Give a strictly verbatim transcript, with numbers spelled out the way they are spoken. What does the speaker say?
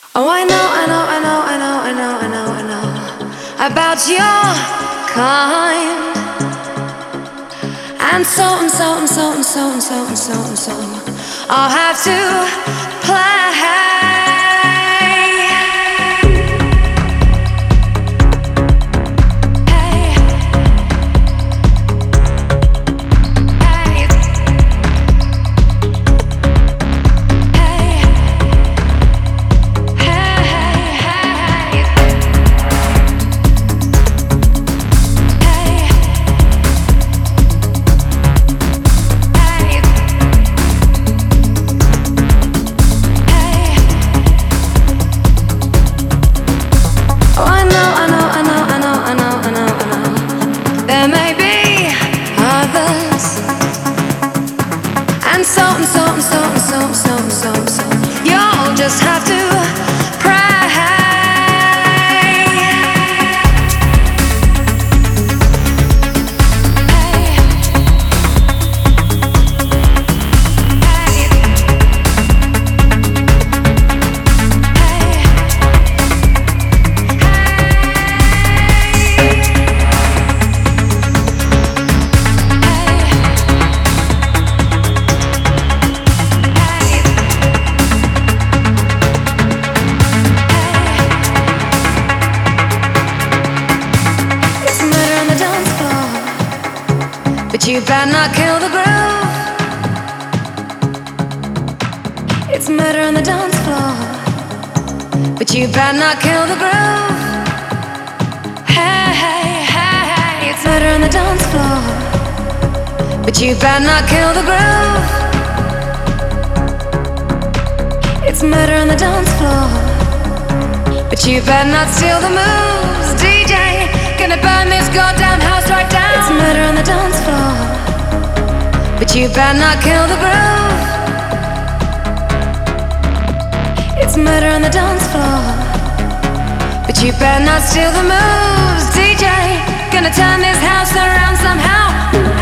Oh, I know, I know, I know, I know, I know, I know, I know about your kind. And so and so and so and so and so and so and so I'll have to play. And so and so and so and so and so and so and so you'll just have to But you better not kill the groove. It's murder on the dance floor. But you better not kill the groove. Hey, hey, hey, hey. It's murder on the dance floor. But you better not kill the groove. It's murder on the dance floor. But you better not steal the moves. D J, gonna burn this goddamn house right down. It's murder on the dance floor. But you better not kill the groove. It's murder on the dance floor. But you better not steal the moves. D J, gonna turn this house around somehow.